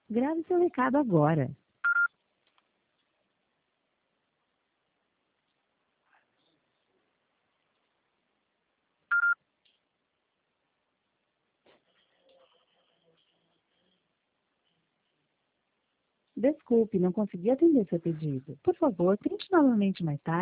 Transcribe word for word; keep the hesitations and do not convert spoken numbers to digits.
Grave seu recado agora. Desculpe, não consegui atender seu pedido. Por favor, tente novamente mais tarde.